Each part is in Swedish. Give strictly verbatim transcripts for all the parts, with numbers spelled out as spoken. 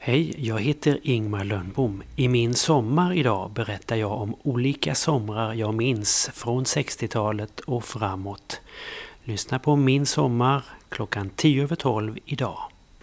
Hej, jag heter Ingmar Lönnbom. I min sommar idag berättar jag om olika somrar jag minns från sextiotalet och framåt. Lyssna på Min sommar klockan tio över tolv idag.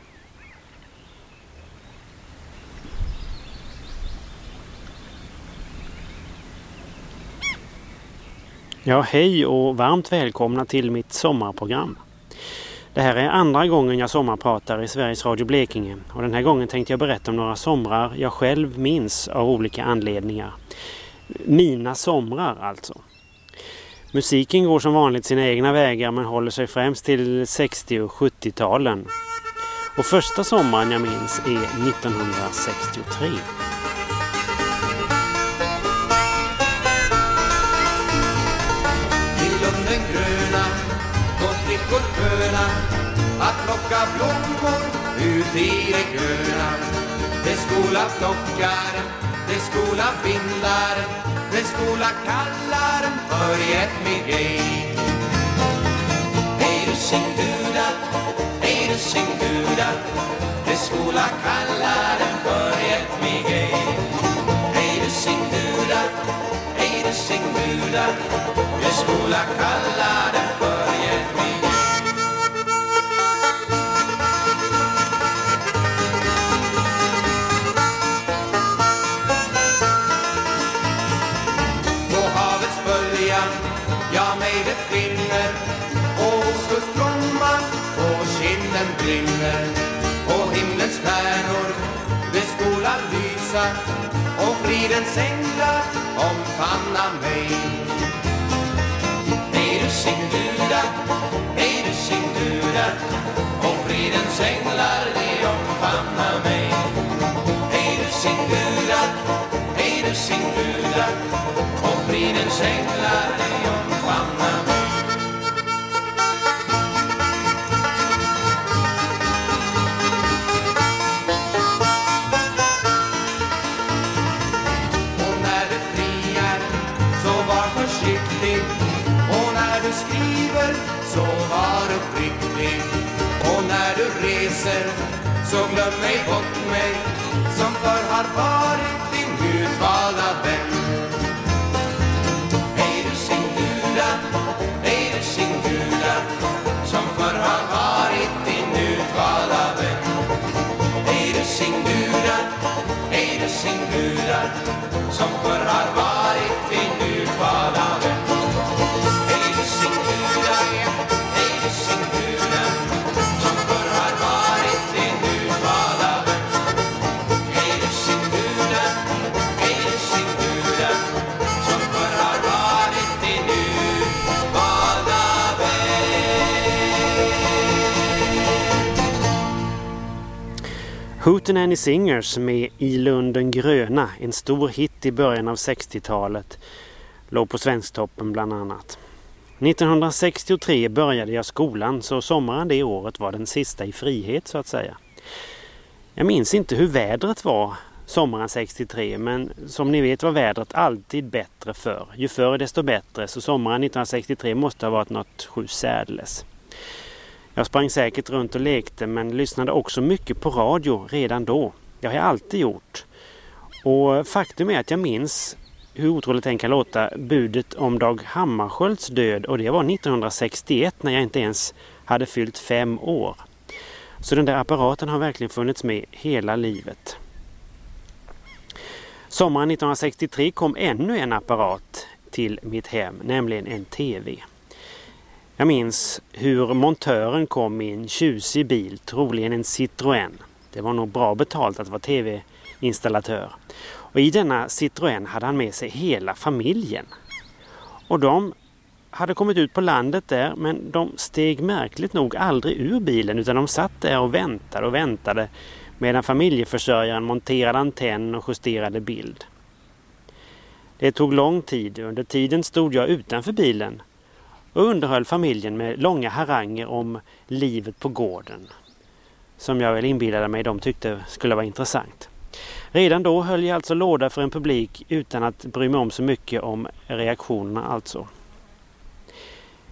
Ja, hej och varmt välkomna till mitt sommarprogram. Det här är andra gången jag sommarpratar i Sveriges Radio Blekinge och den här gången tänkte jag berätta om några somrar jag själv minns av olika anledningar. Mina somrar alltså. Musiken går som vanligt sina egna vägar men håller sig främst till sextio- och sjuttio-talen. Och första sommaren jag minns är nittonhundrasextiotre. Att plocka blommor ut i det gröna. Det skola plockaren, det skola bindaren, det skola kallaren för ett migej. Hej du sing duda, hej du sing duda, det skola kallaren för ett migej. Hej du sing duda, hej du sing duda, det skola kallaren för ett migej. Jag mig befinner och skuldströmmar och kinden brinner och himlens stjärnor det skola lysa och fridens änglar omfamna mig. Hej du sing duda, hej du sing duda och fridens änglar de omfamna mig. Hej du sing duda, hej du sing duda och fridens änglar de omfamna mig. Och när du friar så var försiktig, och när du skriver så var uppriktig, och när du reser så glöm mig bort mig som förr har varit din utvalda vän. Hej du sing duda, hej du sing duda, som förr har varit din utvalda vän. Hej du sing duda, hej du sing duda, som förr har varit din utvalda vän. Hej du sing duda, hej du sing duda, som förr har varit din utvalda vän. Hej du sing duda, hej du sing duda, som förr har varit din utvalda vän. Hootenanny Singers med I Lunden gröna, en stor hit i början av sextiotalet, låg på Svensktoppen bland annat. nittonhundrasextiotre började jag skolan, så sommaren det året var den sista i frihet så att säga. Jag minns inte hur vädret var sommaren sextiotre, men som ni vet var vädret alltid bättre förr. Ju förr desto bättre, så sommaren nittonhundrasextiotre måste ha varit något sjusärdeles. Jag sprang säkert runt och lekte men lyssnade också mycket på radio redan då. Det har jag alltid gjort. Och faktum är att jag minns, hur otroligt det kan låta, budet om Dag Hammarskjölds död, och det var nittonhundrasextioett när jag inte ens hade fyllt fem år. Så den där apparaten har verkligen funnits med hela livet. Sommaren nittonhundrasextiotre kom ännu en apparat till mitt hem, nämligen en tv. Jag minns hur montören kom i en tjusig bil, troligen en Citroën. Det var nog bra betalt att vara tv-installatör. Och i denna Citroën hade han med sig hela familjen. Och de hade kommit ut på landet där, men de steg märkligt nog aldrig ur bilen, utan de satt där och väntade och väntade medan familjeförsörjaren monterade antenn och justerade bild. Det tog lång tid. Under tiden stod jag utanför bilen och underhöll familjen med långa haranger om livet på gården, som jag väl inbillade mig de tyckte skulle vara intressant. Redan då höll jag alltså låda för en publik utan att bry mig om så mycket om reaktionerna alltså.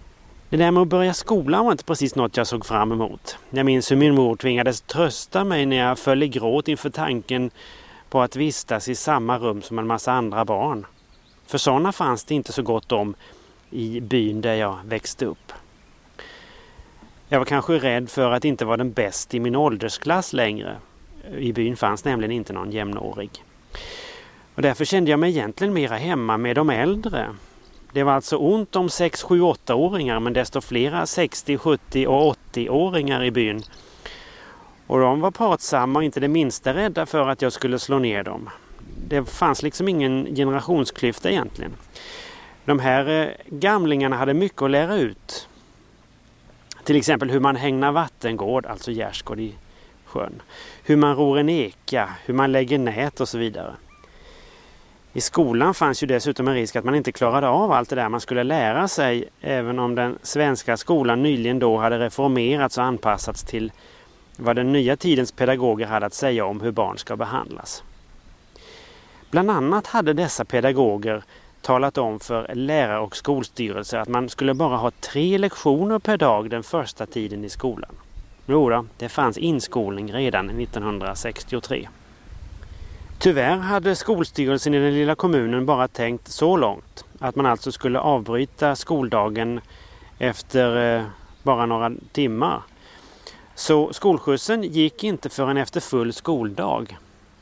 Det där med att börja skolan var inte precis något jag såg fram emot. Jag minns hur min mor tvingades trösta mig när jag föll i gråt inför tanken på att vistas i samma rum som en massa andra barn. För sådana fanns det inte så gott om i byn där jag växte upp. Jag var kanske rädd för att inte vara den bästa i min åldersklass längre. I byn fanns nämligen inte någon jämnårig. Och därför kände jag mig egentligen mera hemma med de äldre. Det var alltså ont om sex, sju, åtta-åringar, men desto flera sextio, sjuttio och åttio-åringar i byn. Och de var pratsamma och inte det minsta rädda för att jag skulle slå ner dem. Det fanns liksom ingen generationsklyfta egentligen. De här gamlingarna hade mycket att lära ut. Till exempel hur man hängnar vattengård, alltså gärdsgård i sjön. Hur man ror en eka, hur man lägger nät och så vidare. I skolan fanns ju dessutom en risk att man inte klarade av allt det där man skulle lära sig, även om den svenska skolan nyligen då hade reformerats och anpassats till vad den nya tidens pedagoger hade att säga om hur barn ska behandlas. Bland annat hade dessa pedagoger talat om för lärare och skolstyrelser att man skulle bara ha tre lektioner per dag den första tiden i skolan. Jo då, det fanns inskolning redan nittonhundrasextiotre. Tyvärr hade skolstyrelsen i den lilla kommunen bara tänkt så långt att man alltså skulle avbryta skoldagen efter eh, bara några timmar. Så skolskjutsen gick inte förrän efter full skoldag.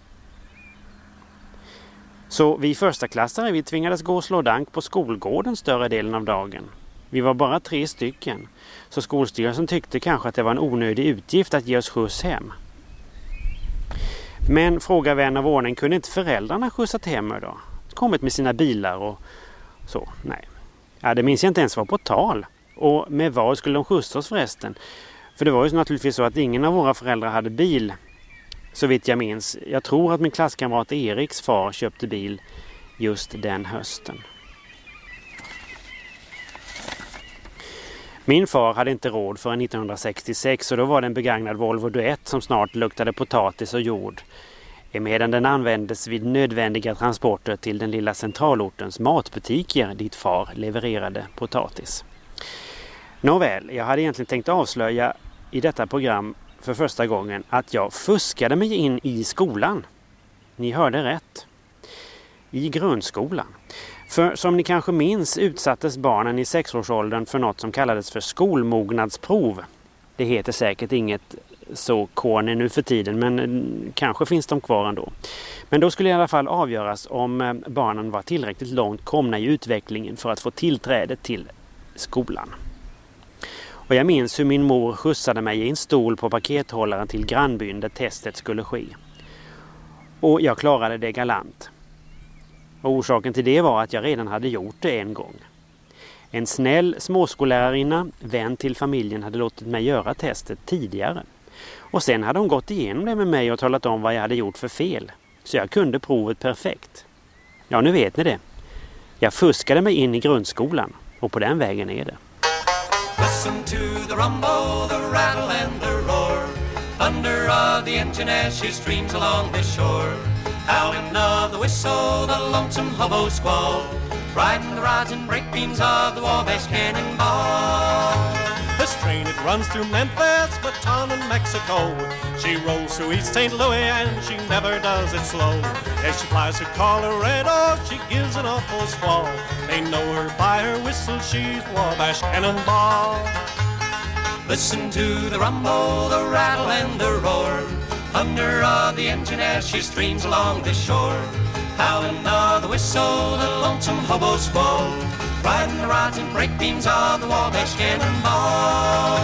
Så vi första klassare vi tvingades gå och slå dank på skolgården större delen av dagen. Vi var bara tre stycken, så skolstyrelsen tyckte kanske att det var en onödig utgift att ge oss skjuts hem. Men fråga vän av ordning, kunde inte föräldrarna skjutsat hem då? Kommit med sina bilar och så? Nej. Ja, det minns jag inte ens var på tal. Och med vad skulle de skjutsa oss förresten? För det var ju naturligtvis så att ingen av våra föräldrar hade bil. Så vitt jag minns. Jag tror att min klasskamrat Eriks far köpte bil just den hösten. Min far hade inte råd förrän nittonhundrasextiosex och då var det en begagnad Volvo Duett som snart luktade potatis och jord. Medan den användes vid nödvändiga transporter till den lilla centralortens matbutiker dit far levererade potatis. Nåväl, jag hade egentligen tänkt avslöja i detta program för första gången att jag fuskade mig in i skolan. Ni hörde rätt. I grundskolan. För som ni kanske minns utsattes barnen i sexårsåldern för något som kallades för skolmognadsprov. Det heter säkert inget så korne nu för tiden, men kanske finns de kvar ändå. Men då skulle i alla fall avgöras om barnen var tillräckligt långt komna i utvecklingen för att få tillträde till skolan. Och jag minns hur min mor skjutsade mig i en stol på pakethållaren till grannbyn där testet skulle ske. Och jag klarade det galant. Och orsaken till det var att jag redan hade gjort det en gång. En snäll småskollärarinna, vän till familjen, hade låtit mig göra testet tidigare. Och sen hade hon gått igenom det med mig och talat om vad jag hade gjort för fel. Så jag kunde provet perfekt. Ja, nu vet ni det. Jag fuskade mig in i grundskolan och på den vägen är det. Listen to the rumble, the rattle and the roar. Thunder of the engine as she streams along the shore. Howling of the whistle, the lonesome hobo squall. Riding the rods and break beams of the Wabash Cannonball. This train, it runs through Memphis, Baton and Mexico. She rolls through East Saint Louis and she never does it slow. As she flies to Colorado, she gives an awful squall. They know her by her whistle, she's Wabash Cannonball. Listen to the rumble, the rattle and the roar. Thunder of the engine as she streams along the shore. Howling of the whistle, the lonesome hobo squall. Riding the rods and break beams of the Wabash Cannonball.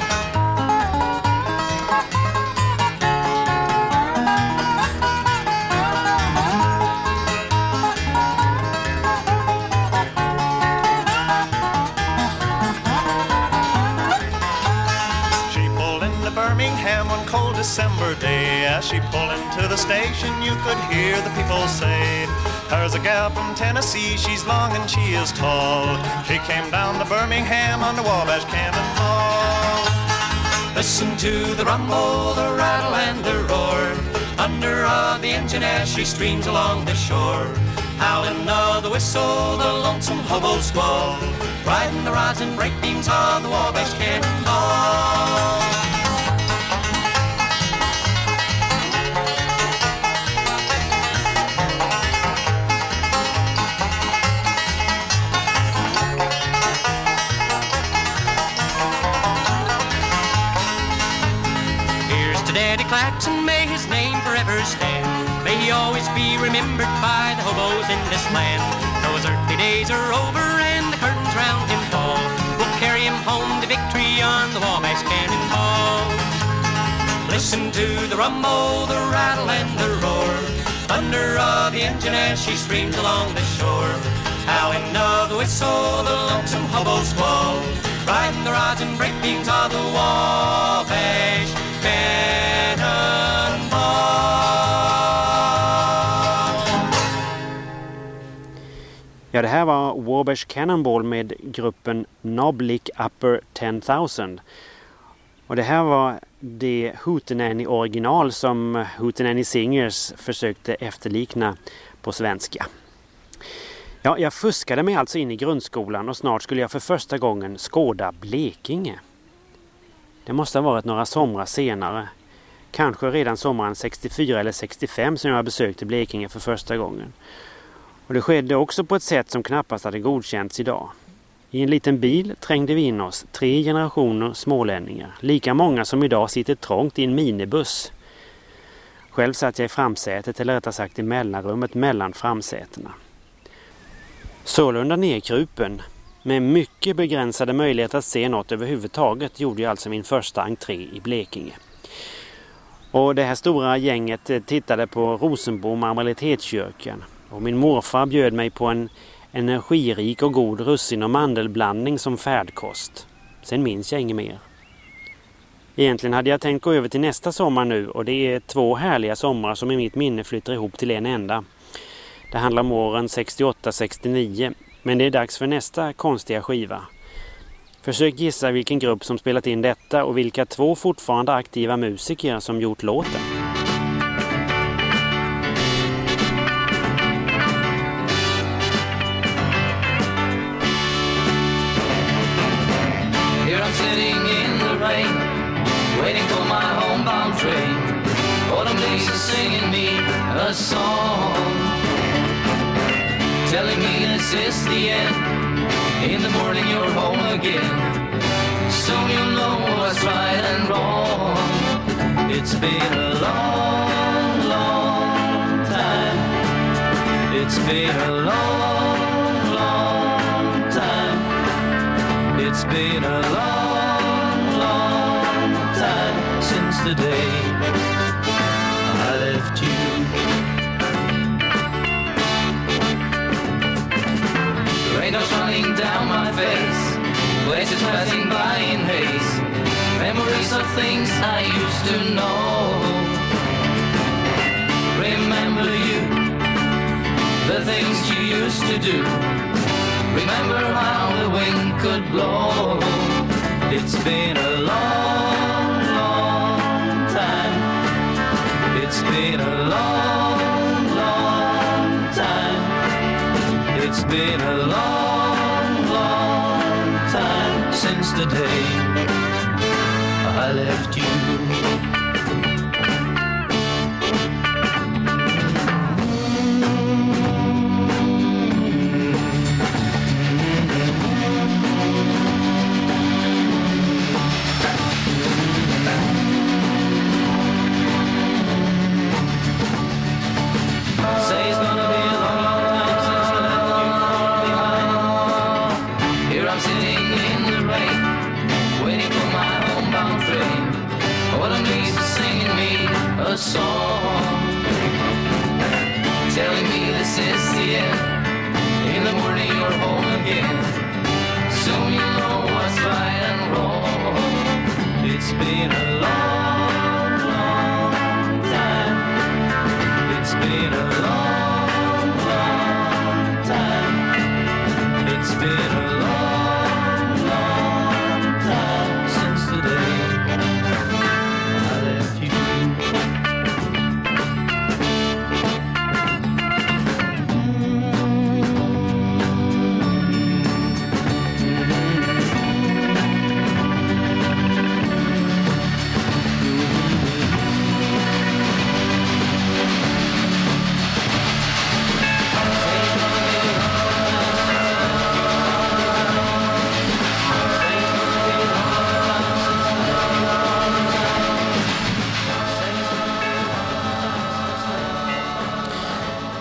Birmingham one cold December day. As she pulled into the station, you could hear the people say, "There's a gal from Tennessee, she's long and she is tall. She came down to Birmingham on the Wabash Cannonball." Listen to the rumble, the rattle and the roar. Thunder of the engine as she streams along the shore. Howling of the whistle, the lonesome hobo squall. riding the rods and brake beams of the Wabash Cannonball. Here's to Daddy Claxon, may his name forever stand. May he always be remembered by the hobos in this land. Those earthly days are over and the curtains round him fall. We'll carry him home to victory on the Wabash Cannonball. Listen to the rumble, the rattle and the roar, thunder of the engine as she streams along the shore. Howling of the whistle, the lonesome hobo squall, riding the rods and brake beams of the Wabash Cannonball. Ja, det här var Wabash Cannonball med gruppen Noblick Upper ten thousand. Och det här var det Hootenanny original som Hootenanny Singers försökte efterlikna på svenska. Ja, jag fuskade mig alltså in i grundskolan och snart skulle jag för första gången skåda Blekinge. Det måste ha varit några somrar senare. Kanske redan sommaren sextiofyra eller sextiofem som jag besökte Blekinge för första gången. Och det skedde också på ett sätt som knappast hade godkänts idag. I en liten bil trängde vi in oss tre generationer smålänningar. Lika många som idag sitter trångt i en minibuss. Själv satt jag i framsätet, eller rättare sagt i mellanrummet mellan framsätena. Sålunda nedkrupen, med mycket begränsade möjligheter att se något överhuvudtaget, gjorde jag alltså min första entré i Blekinge. Och det här stora gänget tittade på Rosenbo Marmoritetskyrkan. Och min morfar bjöd mig på en energirik och god russin- och mandelblandning som färdkost. Sen minns jag inget mer. Egentligen hade jag tänkt gå över till nästa sommar nu, och det är två härliga somrar som i mitt minne flyttar ihop till en enda. Det handlar om åren sextioåtta sextionio, men det är dags för nästa konstiga skiva. Försök gissa vilken grupp som spelat in detta och vilka två fortfarande aktiva musiker som gjort låten. Waiting for my homebound train. Autumn leaves are singing me a song, telling me this is the end. In the morning you're home again. Soon you'll know what's right and wrong. It's been a long, long time. It's been a long, long time. It's been a long since the day I left you. The raindrops running down my face, places passing by in haze, memories of things I used to know. Remember you, the things you used to do. Remember how the wind could blow. It's been a long, long time. It's been a long, long time. It's been a long, long time since the day I left you. Song telling me this is the end. In the morning you're home again. Soon you'll know what's right and wrong. It's been a long, long time. It's been a long, long time. It's been a long, long time since the day I left you.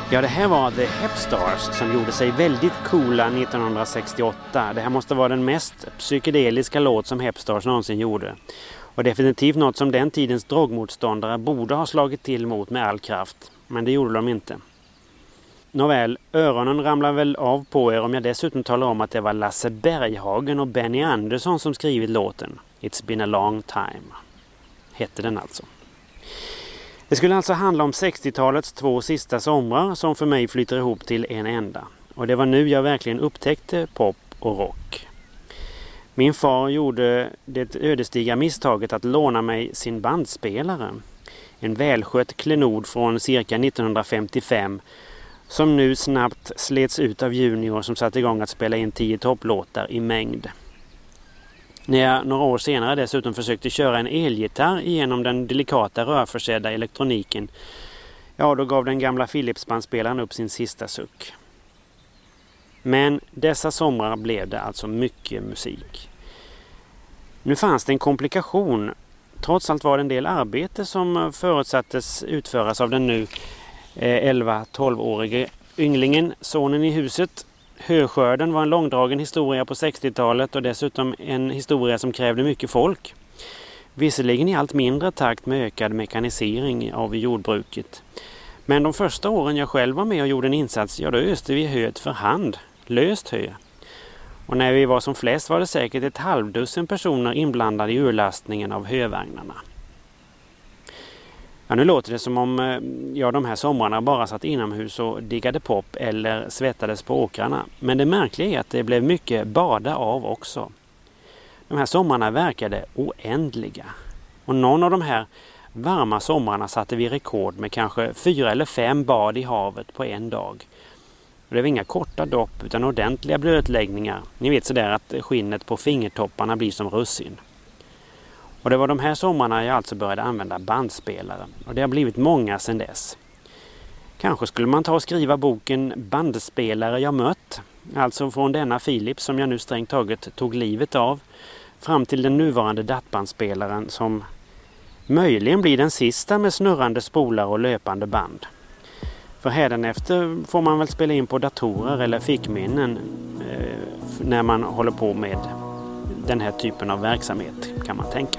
Ja, det här var The Hepstars som gjorde sig väldigt coola nittonhundrasextioåtta. Det här måste vara den mest psykedeliska låt som Hepstars någonsin gjorde. Och definitivt något som den tidens drogmotståndare borde ha slagit till mot med all kraft. Men det gjorde de inte. Nåväl, öronen ramlar väl av på er om jag dessutom talar om att det var Lasse Berghagen och Benny Andersson som skrivit låten. It's been a long time. Hette den alltså. Det skulle alltså handla om sextiotalets två sista somrar som för mig flyter ihop till en enda. Och det var nu jag verkligen upptäckte pop och rock. Min far gjorde det ödesdigra misstaget att låna mig sin bandspelare. En välskött klenod från cirka nittonhundrafemtiofem som nu snabbt slets ut av Junior som satte igång att spela in tio topplåtar i mängd. När jag några år senare dessutom försökte köra en elgitarr igenom den delikata rörförsedda elektroniken, ja då gav den gamla Philips-bandspelaren upp sin sista suck. Men dessa somrar blev det alltså mycket musik. Nu fanns det en komplikation. Trots allt var det en del arbete som förutsattes utföras av den nu elva-tolv-årige ynglingen, sonen i huset. Höskörden var en långdragen historia på sextiotalet och dessutom en historia som krävde mycket folk. Visserligen i allt mindre takt med ökad mekanisering av jordbruket. Men de första åren jag själv var med och gjorde en insats, ja då öste vi höet för hand, löst hö. Och när vi var som flest var det säkert ett halvdussin personer inblandade i urlastningen av hövagnarna. Ja, nu låter det som om jag de här somrarna bara satt inomhus och diggade pop eller svettades på åkrarna. Men det märkliga är att det blev mycket bada av också. De här somrarna verkade oändliga. Och någon av de här varma somrarna satte vi rekord med kanske fyra eller fem bad i havet på en dag. Och det var inga korta dopp utan ordentliga blötläggningar. Ni vet sådär att skinnet på fingertopparna blir som russin. Och det var de här sommarna jag alltså började använda bandspelare. Och det har blivit många sedan dess. Kanske skulle man ta och skriva boken Bandspelare jag mött. Alltså från denna Philips som jag nu strängt taget tog livet av. Fram till den nuvarande dattbandspelaren som möjligen blir den sista med snurrande spolar och löpande band. För hädanefter får man väl spela in på datorer eller fickminnen eh, när man håller på med den här typen av verksamhet kan man tänka.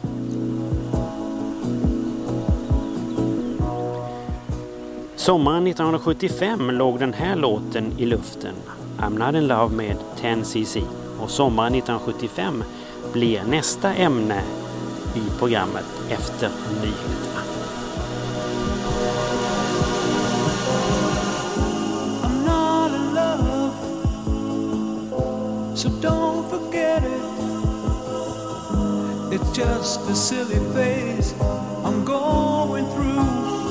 Sommaren nittonhundrasjuttiofem låg den här låten i luften, I'm Not In Love med tio C C. Och sommaren nittonhundrasjuttiofem blir nästa ämne i programmet efter nyheterna. I'm not in love, so don't forget it. It's just a silly phase I'm going through.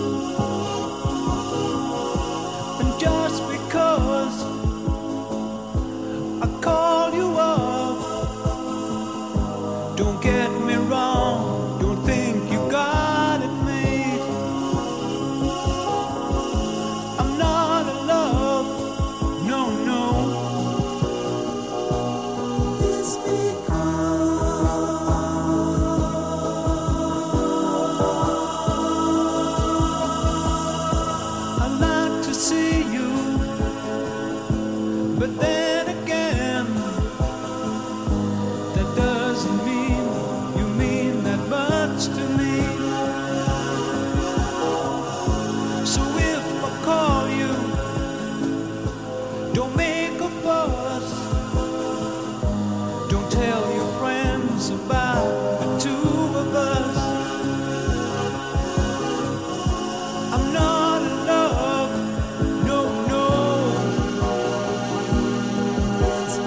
And just because I call you up, don't get me wrong, don't think you got it made. I'm not in love, no, no. It's I'd like to see you, but then again, that doesn't mean you mean that much to me. So if I call you, don't make a fuss. Don't tell your friends about the two of us. I'm not in love, no, no. Let's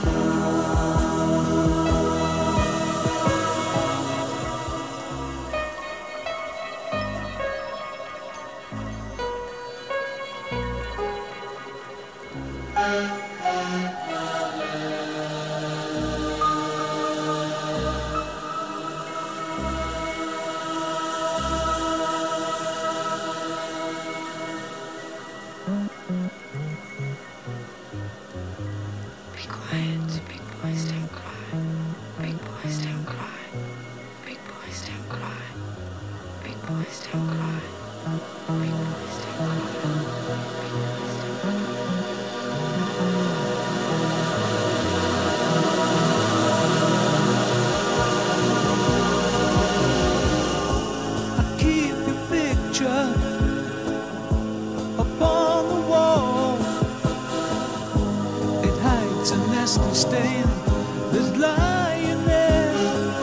be quiet, big boys don't cry. Big boys don't cry. Big boys don't cry. Big boys don't cry. Big boys don't cry. stain that's lying there.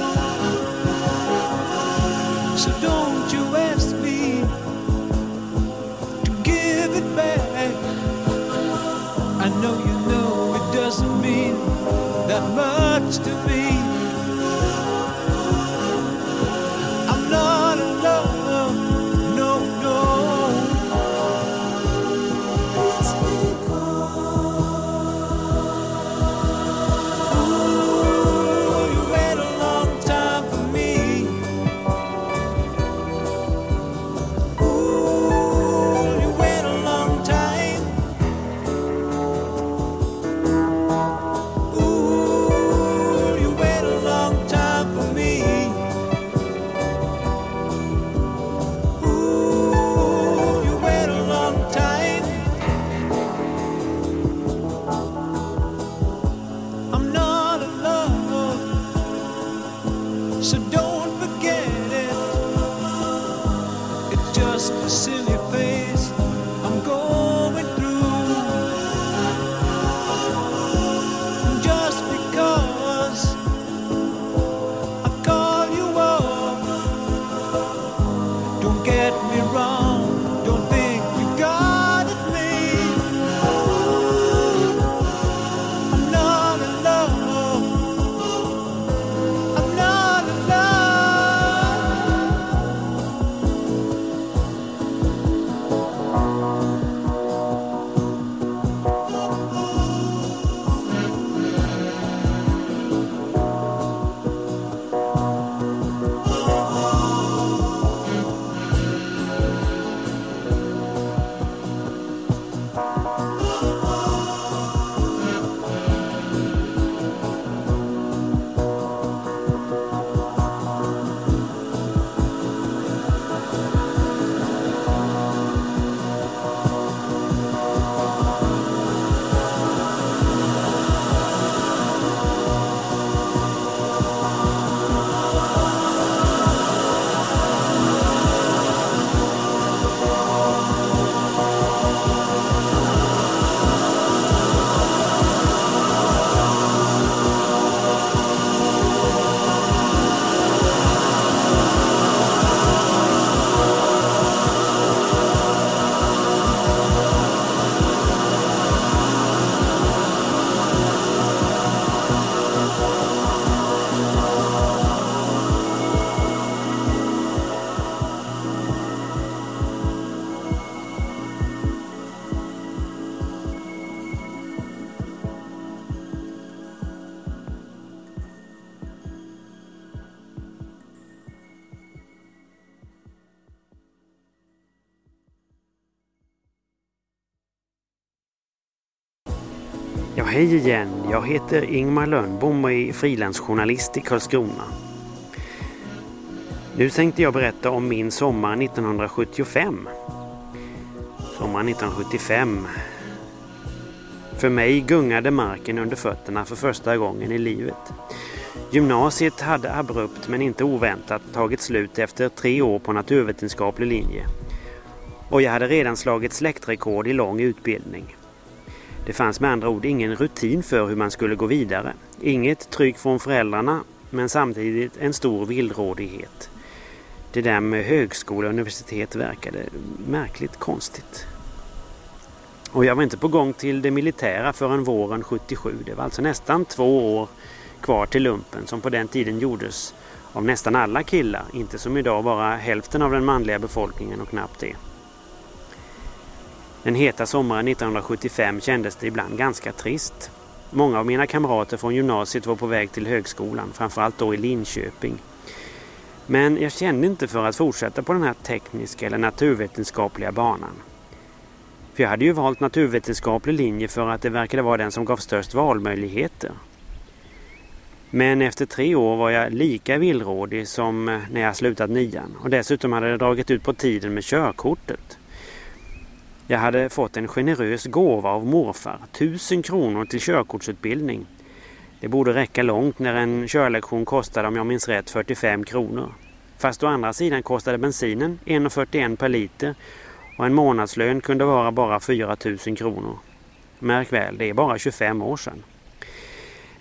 So don't you ask me to give it back. I know you know it doesn't mean that much to me. I'm not in love, no, no. It's ooh, you wait a long time for me. Ooh, you wait a long time. Ooh, you wait a long time for me. Ooh, you wait a long time. I'm not in love, so don't forget it. It's just a silly phase I'm going through. Just because I call you up, don't get me wrong, don't think you got it made. I'm not in love, I'm not in love. Ja, hej igen. Jag heter Ingmar Lönnbom och är frilansjournalist i Karlskrona. Nu tänkte jag berätta om min sommar nittonhundrasjuttiofem. Sommar nittonhundrasjuttiofem. För mig gungade marken under fötterna för första gången i livet. Gymnasiet hade abrupt men inte oväntat tagit slut efter tre år på naturvetenskaplig linje. Och jag hade redan slagit släktrekord i lång utbildning. Det fanns med andra ord ingen rutin för hur man skulle gå vidare. Inget tryck från föräldrarna, men samtidigt en stor villrådighet. Det där med högskola och universitet verkade märkligt konstigt. Och jag var inte på gång till det militära förrän våren sjuttiosju. Det var alltså nästan två år kvar till lumpen som på den tiden gjordes av nästan alla killar. Inte som idag bara hälften av den manliga befolkningen och knappt det. Den heta sommaren nittonhundrasjuttiofem kändes det ibland ganska trist. Många av mina kamrater från gymnasiet var på väg till högskolan, framförallt då i Linköping. Men jag kände inte för att fortsätta på den här tekniska eller naturvetenskapliga banan. För jag hade ju valt naturvetenskaplig linje för att det verkade vara den som gav störst valmöjligheter. Men efter tre år var jag lika villrådig som när jag slutat nian. Och dessutom hade det dragit ut på tiden med körkortet. Jag hade fått en generös gåva av morfar, tusen kronor till körkortsutbildning. Det borde räcka långt när en körlektion kostade, om jag minns rätt, fyrtiofem kronor. Fast å andra sidan kostade bensinen en komma fyrtioen per liter och en månadslön kunde vara bara fyra tusen kronor. Märk väl, det är bara tjugofem år sedan.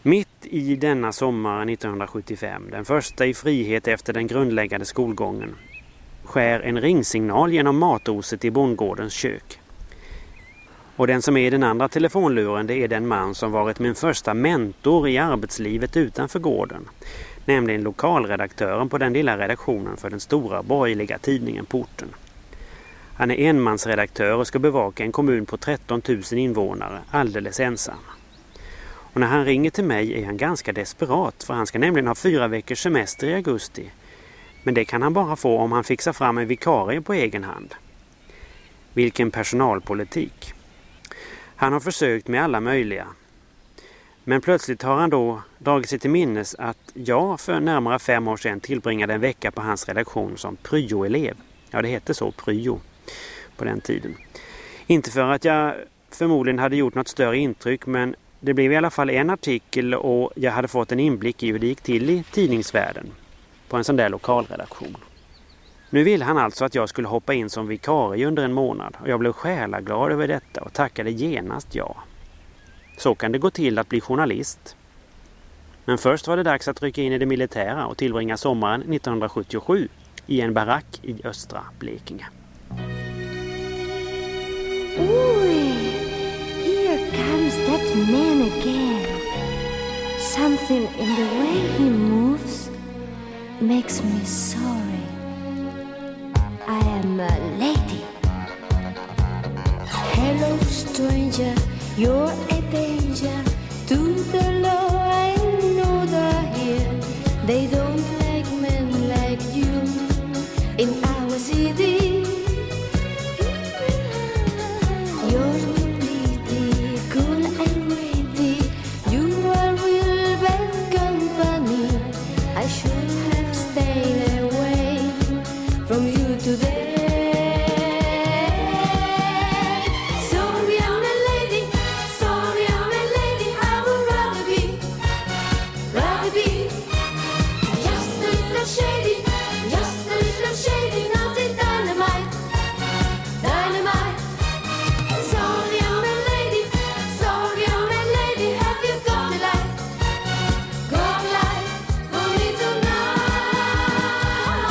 Mitt i denna sommar nittonhundrasjuttiofem, den första i frihet efter den grundläggande skolgången, skär en ringsignal genom matoset i bondgårdens kök. Och den som är i den andra telefonluren, det är den man som varit min första mentor i arbetslivet utanför gården. Nämligen lokalredaktören på den lilla redaktionen för den stora borgerliga tidningen på orten. Han är enmansredaktör och ska bevaka en kommun på tretton tusen invånare, alldeles ensam. Och när han ringer till mig är han ganska desperat, för han ska nämligen ha fyra veckors semester i augusti. Men det kan han bara få om han fixar fram en vikarie på egen hand. Vilken personalpolitik. Han har försökt med alla möjliga. Men plötsligt har han då dragit sig till minnes att jag för närmare fem år sedan tillbringade en vecka på hans redaktion som pryo-elev. Ja, det hette så, pryo, på den tiden. Inte för att jag förmodligen hade gjort något större intryck, men det blev i alla fall en artikel och jag hade fått en inblick i hur det gick till i tidningsvärlden på en sån där lokalredaktion. Nu ville han alltså att jag skulle hoppa in som vikarie under en månad och jag blev själaglad över detta och tackade genast ja. Så kan det gå till att bli journalist. Men först var det dags att rycka in i det militära och tillbringa sommaren nittonhundrasjuttiosju i en barack i östra Blekinge. Oj, here comes that man again. Something in the way he moves makes me sorry. I am a lady. Hello, stranger, you're a danger to the law. I know they're here. They don't like men like you in our city. You're too pretty, cool and witty. You are real bad company. I should have stayed away from you today. Sorry, I'm a lady. Sorry, I'm a lady. I would rather be, rather be just a little shady, just a little shady, not a dynamite, dynamite. Sorry, I'm a lady. Sorry, I'm a lady. Have you got a light? Got a light for me tonight?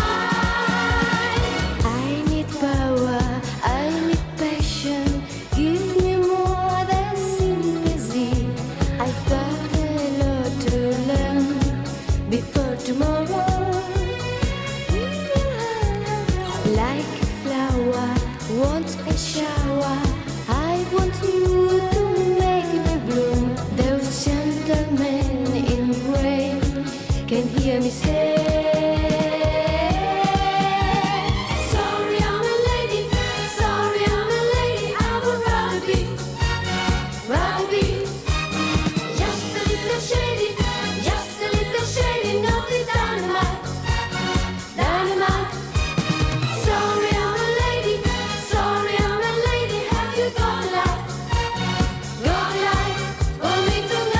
I need power. I need passion. Give me more than sympathy. I've got a lot to learn before tomorrow. Like a flower, want a shower. I want you to make me bloom. Those gentlemen in gray can hear me say, sorry, I'm a lady. Sorry, I'm a lady. I would rather be, rather be just a little shady, just a little shady, not a dynamite, dynamite. Sorry, I'm a lady. Sorry, I'm a lady. Have you got a light? Got a light for me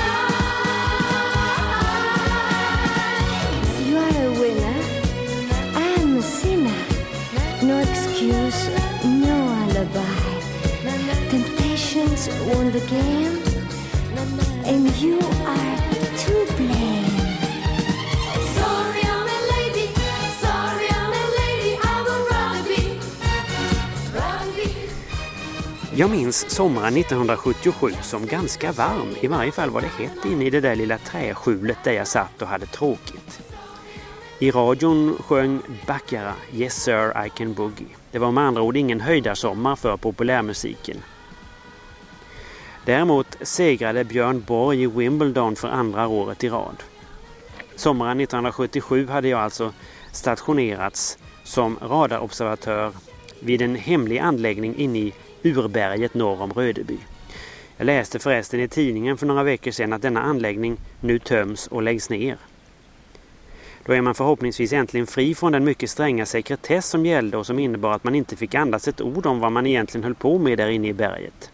tonight? You are a winner. I am a sinner. No excuse, no alibi. Temptations won the game, and you are to blame. Sorry, I'm a lady. Sorry, I'm a lady. I would rather be, rather be. Jag minns sommaren nittonhundrasjuttiosju som ganska varm. I varje fall var det hett inne i det där lilla träskjulet där jag satt och hade tråkigt. I radion sjöng Baccara Yes Sir I Can Boogie. Det var med andra ord ingen höjdarsommar för populärmusiken. Däremot segrade Björn Borg i Wimbledon för andra året i rad. Sommaren nittonhundrasjuttiosju hade jag alltså stationerats som radarobservatör vid en hemlig anläggning inne i Urberget norr om Rödeby. Jag läste förresten i tidningen för några veckor sedan att denna anläggning nu töms och läggs ner. Då är man förhoppningsvis äntligen fri från den mycket stränga sekretess som gällde och som innebar att man inte fick andas ett ord om vad man egentligen höll på med där inne i berget.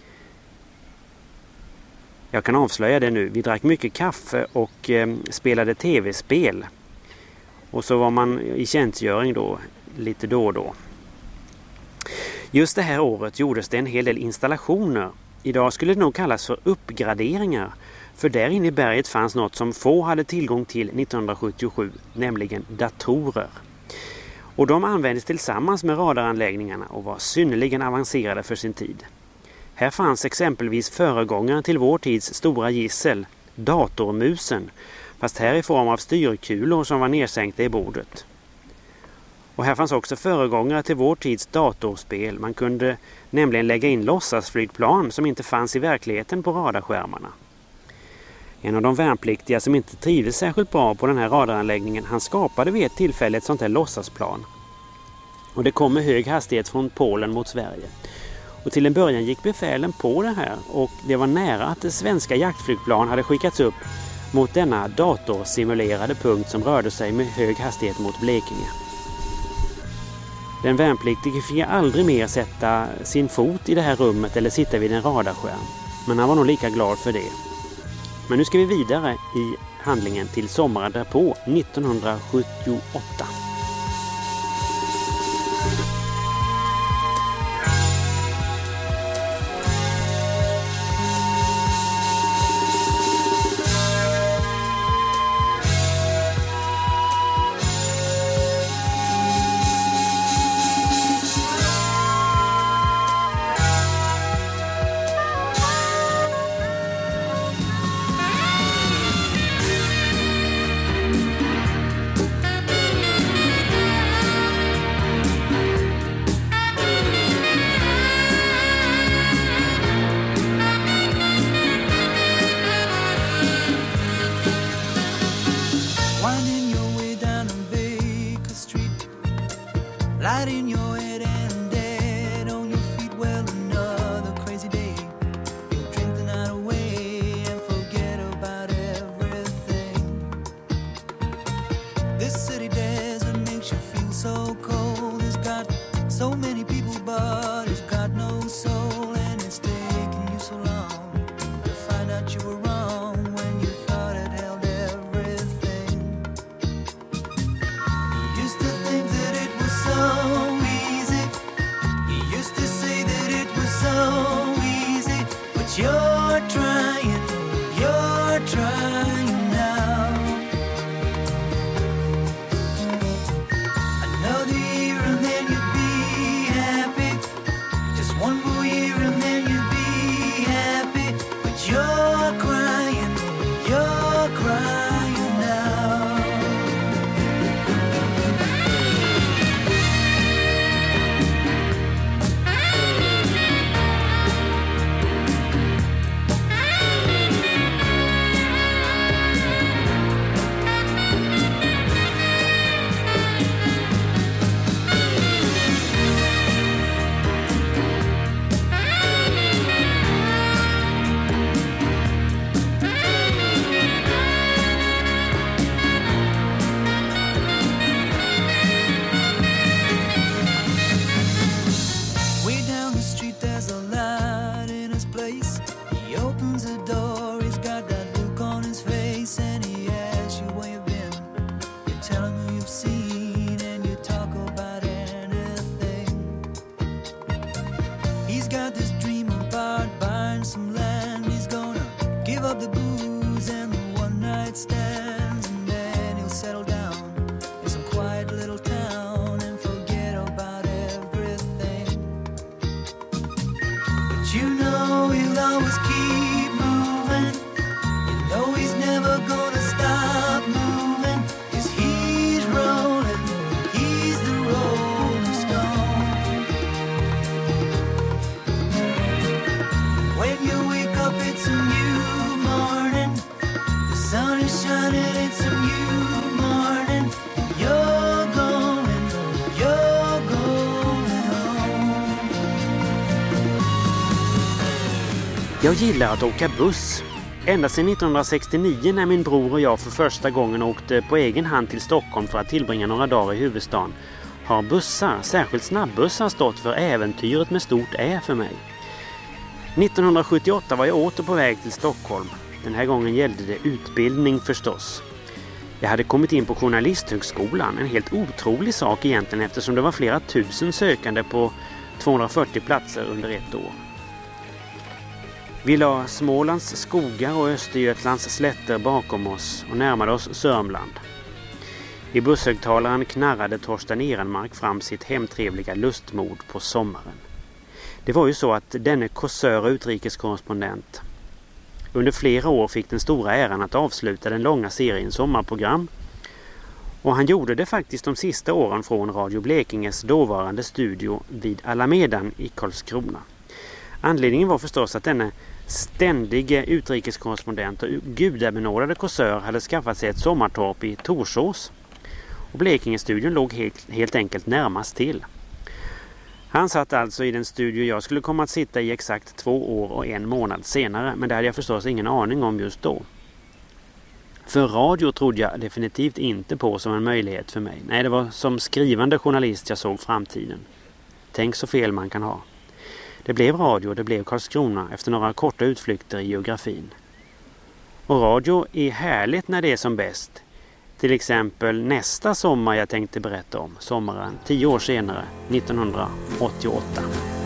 Jag kan avslöja det nu. Vi drack mycket kaffe och eh, spelade tv-spel. Och så var man i tjänstgöring då, lite då och då. Just det här året gjordes det en hel del installationer Idag skulle det nog kallas för uppgraderingar, för där inne i berget fanns något som få hade tillgång till nittonhundrasjuttiosju, nämligen datorer. Och de användes tillsammans med radaranläggningarna och var synnerligen avancerade för sin tid. Här fanns exempelvis föregångaren till vår tids stora gissel, datormusen, fast här i form av styrkulor som var nedsänkta i bordet. Och här fanns också föregångare till vår tids datorspel. Man kunde nämligen lägga in låtsasflygplan som inte fanns i verkligheten på radarskärmarna. En av de värnpliktiga som inte trivdes särskilt bra på den här radaranläggningen, han skapade vid ett tillfälle ett sånt här låtsasplan. Och det kom med hög hastighet från Polen mot Sverige. Och till en början gick befälen på det här och det var nära att det svenska jaktflygplan hade skickats upp mot denna datorsimulerade punkt som rörde sig med hög hastighet mot Blekinge. Den värnpliktige fick aldrig mer sätta sin fot i det här rummet eller sitta vid en radarskärm. Men han var nog lika glad för det. Men nu ska vi vidare i handlingen till sommaren därpå, nittonhundrasjuttioåtta. Jag gillar att åka buss. Ända sedan nittonhundrasextionio när min bror och jag för första gången åkte på egen hand till Stockholm för att tillbringa några dagar i huvudstaden har bussar, särskilt snabbbussar, stått för äventyret med stort ä för mig. nittonhundrasjuttioåtta var jag åter på väg till Stockholm. Den här gången gällde det utbildning förstås. Jag hade kommit in på Journalisthögskolan, en helt otrolig sak egentligen eftersom det var flera tusen sökande på tvåhundrafyrtio platser under ett år. Vi la Smålands skogar och Östergötlands slätter bakom oss och närmade oss Sörmland. I busshögtalaren knarrade Torsten Ehrenmark fram sitt hemtrevliga lustmord på sommaren. Det var ju så att denne korsör och utrikeskorrespondent under flera år fick den stora äran att avsluta den långa serien sommarprogram. Och han gjorde det faktiskt de sista åren från Radio Blekinges dåvarande studio vid Alamedan i Karlskrona. Anledningen var förstås att denne ständige utrikeskorrespondent och gudabenådade korsör hade skaffat sig ett sommartorp i Torsås. Och Blekingestudion låg helt, helt enkelt närmast till. Han satt alltså i den studio jag skulle komma att sitta i exakt två år och en månad senare, men det hade jag förstås ingen aning om just då. För radio trodde jag definitivt inte på som en möjlighet för mig. Nej, det var som skrivande journalist jag såg framtiden. Tänk så fel man kan ha. Det blev radio och det blev Karlskrona efter några korta utflykter i geografin. Och radio är härligt när det är som bäst. Till exempel nästa sommar jag tänkte berätta om, sommaren tio år senare, nittonhundraåttioåtta.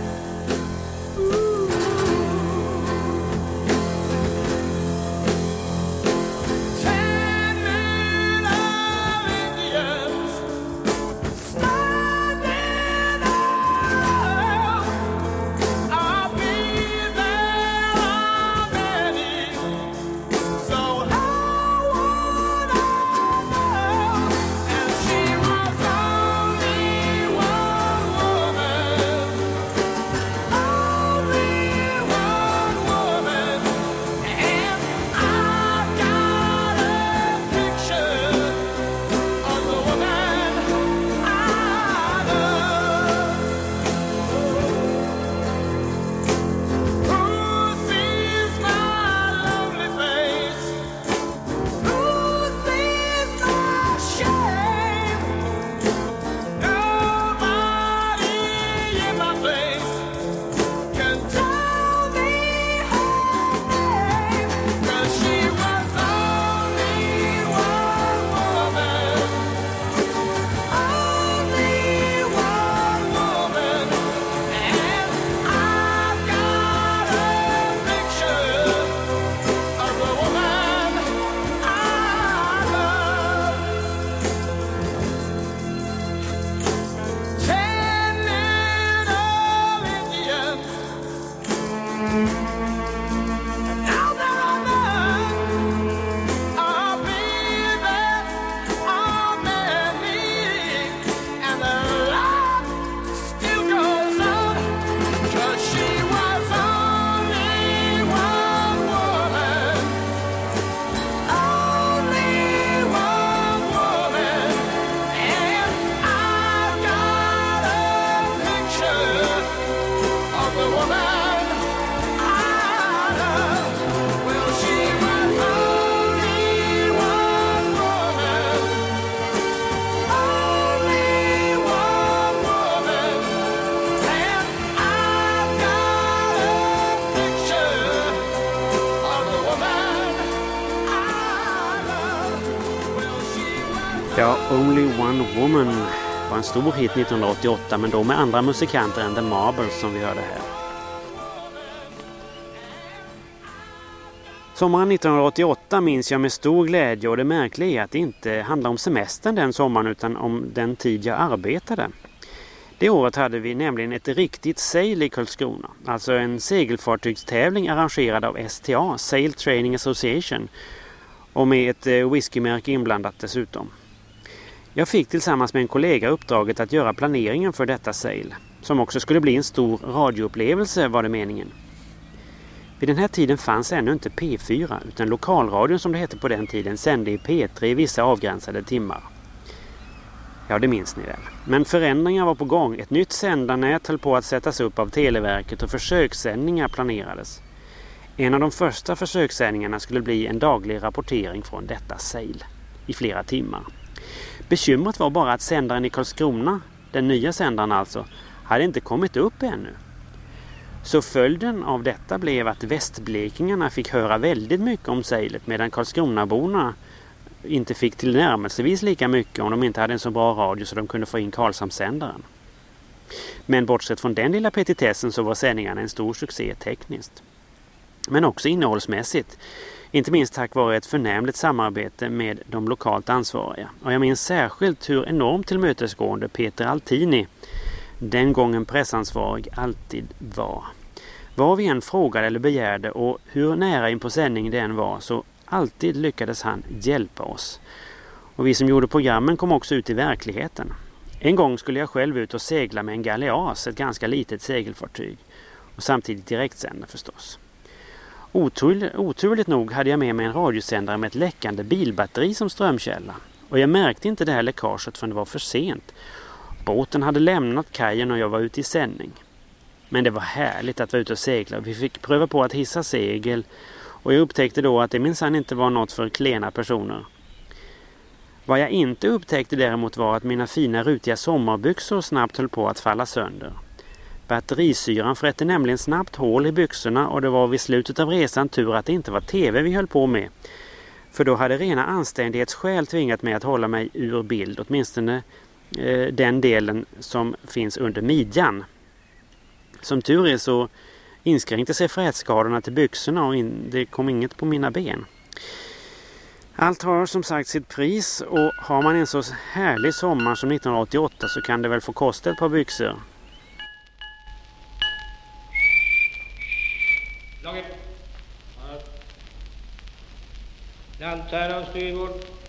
Ja, Only One Woman var en stor hit nittonhundraåttioåtta, men då med andra musikanter än The Marbles som vi hörde här. Sommaren nittonhundraåttioåtta minns jag med stor glädje, och det märkliga är att det inte handlar om semestern den sommaren utan om den tid jag arbetade. Det året hade vi nämligen ett riktigt sail i Karlskrona, alltså en segelfartygstävling arrangerad av S T A, Sail Training Association, och med ett whiskymärke inblandat dessutom. Jag fick tillsammans med en kollega uppdraget att göra planeringen för detta sail, som också skulle bli en stor radioupplevelse var det meningen. Vid den här tiden fanns ännu inte P fyra, utan lokalradion som det hette på den tiden sände i P tre i vissa avgränsade timmar. Ja, det minns ni väl. Men förändringar var på gång. Ett nytt sändarnät höll på att sättas upp av Televerket och försökssändningar planerades. En av de första försökssändningarna skulle bli en daglig rapportering från detta sail i flera timmar. Bekymret var bara att sändaren i Karlskrona, den nya sändaren alltså, hade inte kommit upp ännu. Så följden av detta blev att västblekingarna fick höra väldigt mycket om sailet, medan Karlskronaborna inte fick tillnärmelsevis lika mycket om de inte hade en så bra radio så de kunde få in Karlshamnssändaren. Men bortsett från den lilla petitessen så var sändningarna en stor succé tekniskt. men också innehållsmässigt. Inte minst tack vare ett förnämligt samarbete med de lokalt ansvariga. Och jag minns särskilt hur enormt tillmötesgående Peter Altini, den gången pressansvarig, alltid var. Vad vi än frågade eller begärde och hur nära in på sändning den var, så alltid lyckades han hjälpa oss. Och vi som gjorde programmen kom också ut i verkligheten. En gång skulle jag själv ut och segla med en galeas, ett ganska litet segelfartyg. Och samtidigt direktsända förstås. Otur, oturligt nog hade jag med mig en radiosändare med ett läckande bilbatteri som strömkälla. Och jag märkte inte det här läckaget förrän det var för sent. Båten hade lämnat kajen och jag var ute i sändning. Men det var härligt att vara ute och segla. Vi fick pröva på att hissa segel. Och jag upptäckte då att det minsann inte var något för klena personer. Vad jag inte upptäckte däremot var att mina fina rutiga sommarbyxor snabbt höll på att falla sönder. Batterisyran frätte nämligen snabbt hål i byxorna och det var vid slutet av resan tur att det inte var tv vi höll på med. För då hade rena anständighetsskäl tvingat mig att hålla mig ur bild, åtminstone eh, den delen som finns under midjan. Som tur är så inskränkte sig frätskadorna till byxorna och in, det kom inget på mina ben. Allt har som sagt sitt pris och har man en så härlig sommar som nittonhundraåttioåtta så kan det väl få kosta ett par byxor. Laget. Lanternan styrbord.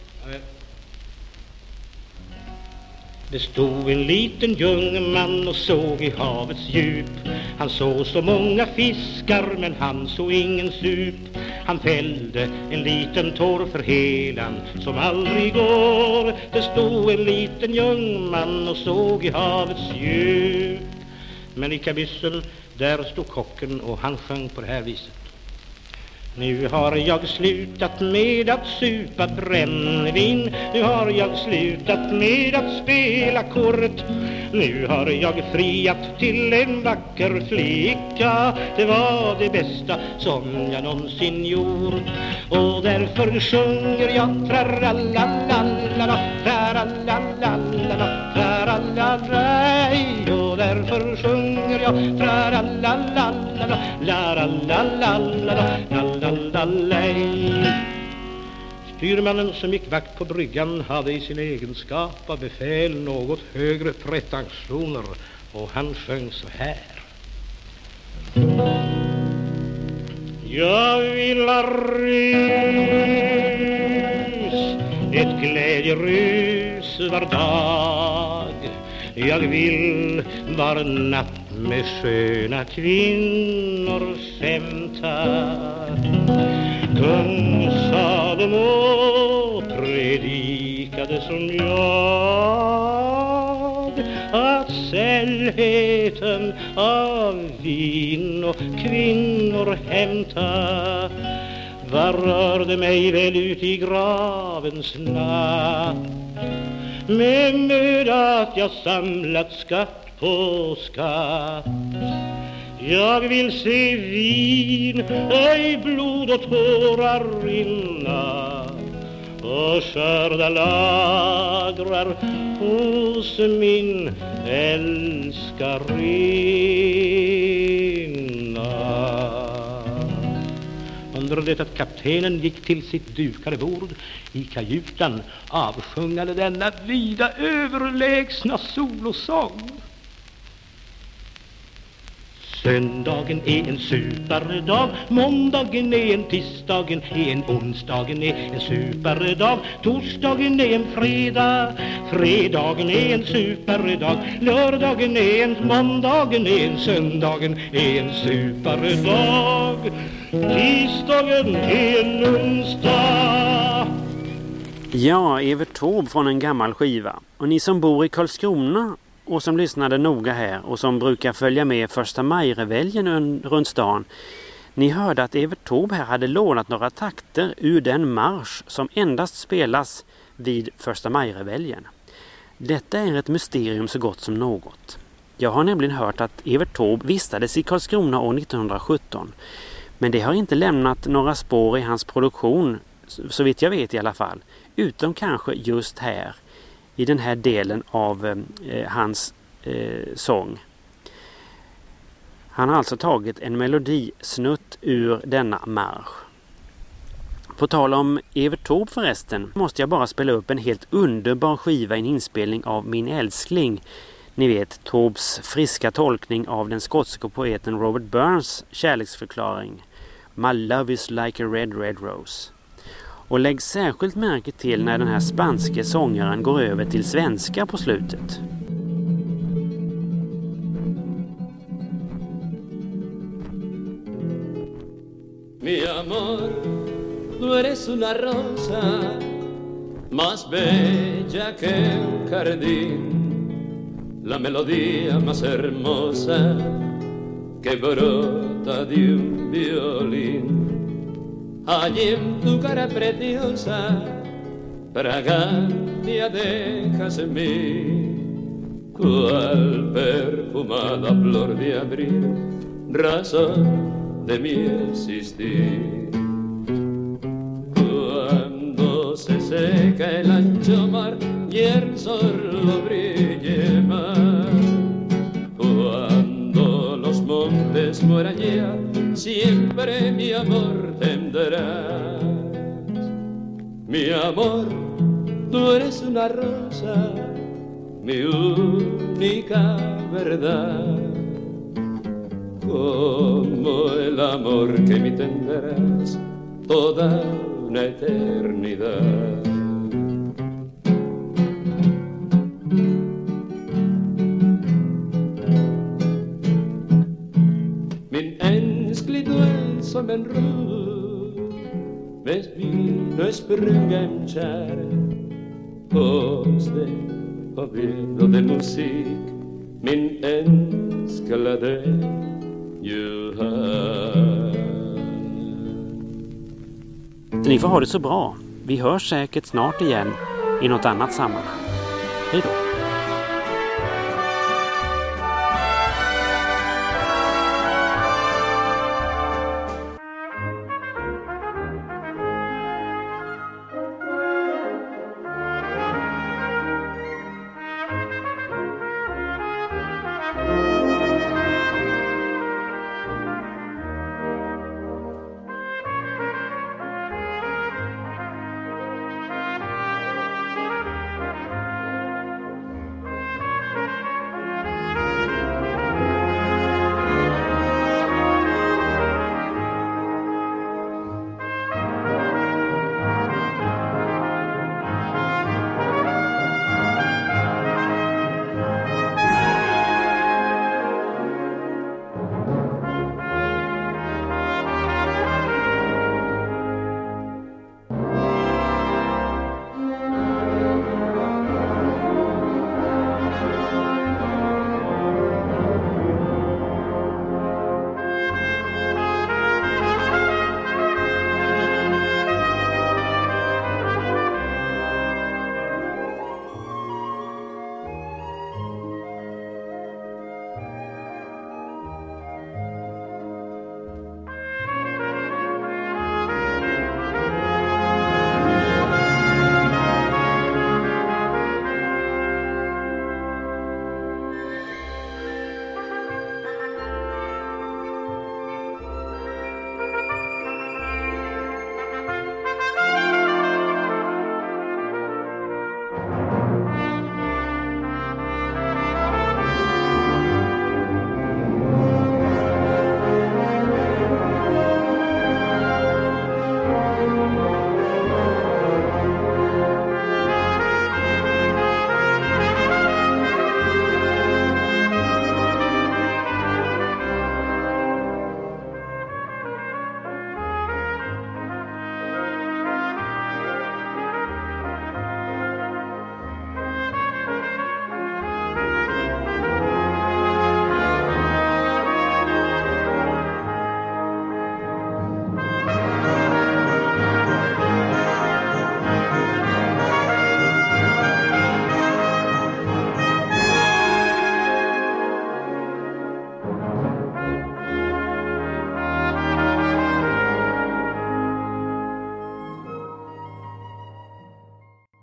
Det stod en liten ljungman och såg i havets djup. Han såg så många fiskar men han såg ingen sup. Han fällde en liten tår för helan som aldrig går. Det stod en liten ljungman och såg i havets djup. Men i kabyssen där stod kocken och han sjöng på det här viset. Nu har jag slutat med att supa brännvin. Nu har jag slutat med att spela kort. Nu har jag friat till en vacker flicka. Det var det bästa som jag någonsin gjort. Och därför sjunger jag traralalalala, traralalalala, traralalalaj. Och därför sjunger jag traralalalala, laralalalala, lalalaj. Styrmannen som gick vakt på bryggan hade i sin egenskap av befäl något högre pretensioner och han sjöng så här. Jag vill ha rus, ett glädjerus var dag. Jag vill var natt med sköna kvinnor skämta. Kung Salomo predikade som jag att sällheten av vin och kvinnor hämta var rörde mig väl ut i gravens natt med möda att jag samlat skatt på skatt. Jag vill se vin, ej blod och tårar rinna och skörda lagrar hos min älskarinna. Under det att kaptenen gick till sitt dukade bord i kajutan avsjungade denna vida överlägsna solosång. Söndagen är en superdag, måndagen är en, tisdagen är en, onsdagen är en superdag, torsdagen är en fredag, fredagen är en superdag, lördagen är en, måndagen är en, söndagen är en superdag, tisdagen är en onsdag. Ja, Evert Taube från en gammal skiva. Och ni som bor i Karlskrona och som lyssnade noga här och som brukar följa med första maj-reveljen runt stan. Ni hörde att Evert Taube här hade lånat några takter ur den marsch som endast spelas vid första maj-reveljen. Detta är ett mysterium så gott som något. Jag har nämligen hört att Evert Taube vistades i Karlskrona år nittonhundrasjutton. Men det har inte lämnat några spår i hans produktion, så vitt jag vet i alla fall. Utom kanske just här. I den här delen av eh, hans eh, sång. Han har alltså tagit en melodisnutt ur denna marsch. På tal om Evert Taube förresten måste jag bara spela upp en helt underbar skiva, en inspelning av Min älskling. Ni vet, Taubes friska tolkning av den skotska poeten Robert Burns kärleksförklaring My love is like a red red rose. Och lägg särskilt märke till när den här spanske sångaren går över till svenska på slutet. Mi amor, tú eres una rosa más bella que un jardín, la melodía más hermosa que brota de un violín. Allí en tu cara preciosa, fragancia dejas en mí, cual perfumada flor de abril, razón de mi existir. Cuando se seca el ancho mar y el sol lo brille más, cuando los montes mueran ya, siempre mi amor tendrás. Mi amor, tú eres una rosa, mi única verdad. Como el amor que me tendrás toda una eternidad. Min älskling, du är som en ros med vino sprungen kär. Hos dig på vino de musik, min älsklade you have. Ni får ha det så bra. Vi hörs säkert snart igen i något annat sammanhang. Hej då!